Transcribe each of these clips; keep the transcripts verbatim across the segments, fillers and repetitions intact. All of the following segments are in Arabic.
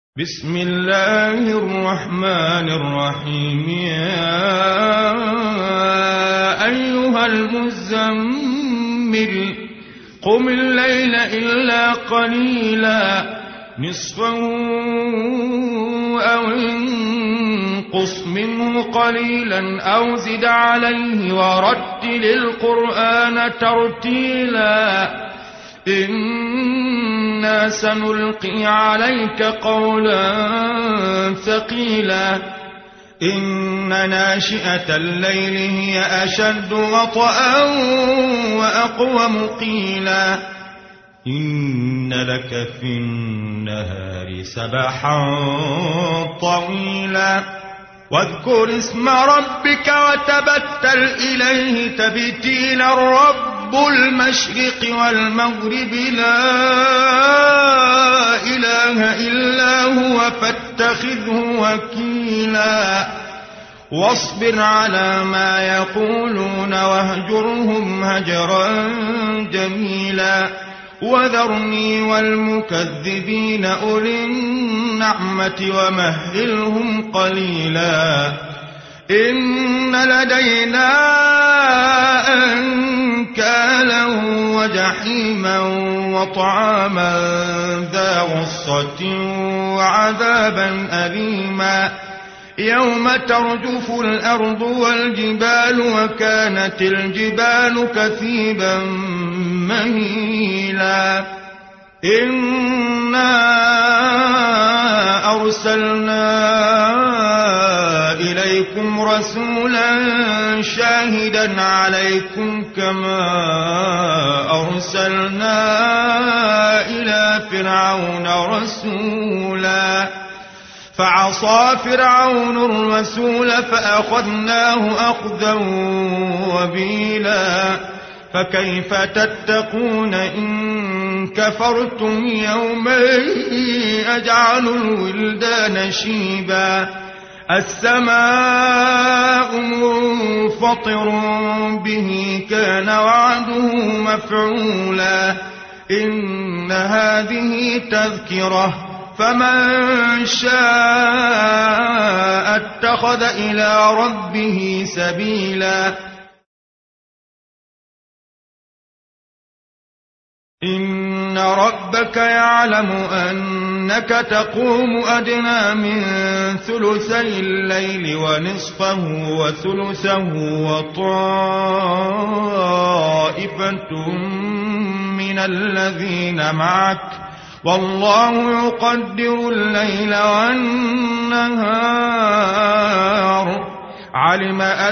بسم الله الرحمن الرحيم. يا أيها المزمل قم الليل إلا قليلا نصفه أو انقص منه قليلا أو زد عليه ورتل القرآن ترتيلا إنا سنلقي عليك قولا ثقيلا إن ناشئة الليل هي أشد وطئا وأقوم قيلا إن لك في النهار سبحا طويلا واذكر اسم ربك وتبتل إليه تبتيلا رب المشرق والمغرب لا إله إلا هو فاتخذه وكيلا واصبر على ما يقولون واهجرهم هجرا جميلا وذرني والمكذبين أولي النعمة ومهلهم قليلا إن لدينا أنكالا وجحيما وطعاما ذا غصة وعذابا أليما يوم ترجف الأرض والجبال وكانت الجبال كثيبا مهيلا إنا أرسلنا إليكم رسولا شاهدا عليكم كما أرسلنا إلى فرعون رسولا فعصى فرعون الرسول فأخذناه أخذا وبيلا فكيف تتقون إن كفرتم يوما يجعل الولدان شيبا السماء منفطر به كان وعده مفعولا إن هذه تذكرة فمن شاء اتخذ إلى ربه سبيلا إن ربك يعلم أنك تقوم أدنى من ثلثي الليل ونصفه وثلثه وطائفة من الذين معك والله يقدر الليل والنهار علم أن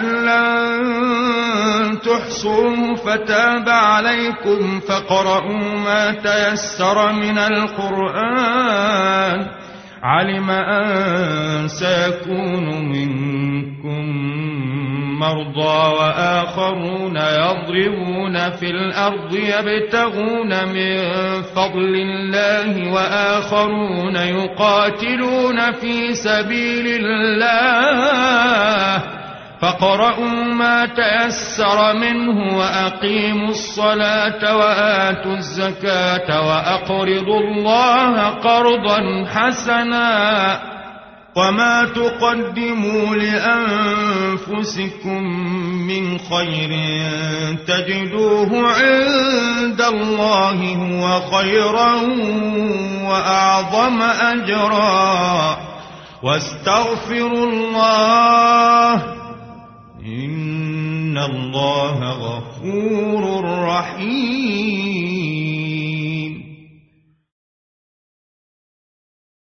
لن تحصوه فتاب عليكم فاقرؤوا ما تيسر من القرآن علم أن سيكون منكم مرضى وآخرون يضربون في الأرض يبتغون من فضل الله وآخرون يقاتلون في سبيل الله فاقرؤوا ما تيسر منه وأقيموا الصلاة وآتوا الزكاة وأقرضوا الله قرضا حسنا وما تقدموا لأنفسكم من خير تجدوه عند الله هو خيرا وأعظم أجرا واستغفروا الله إن الله غفور رحيم.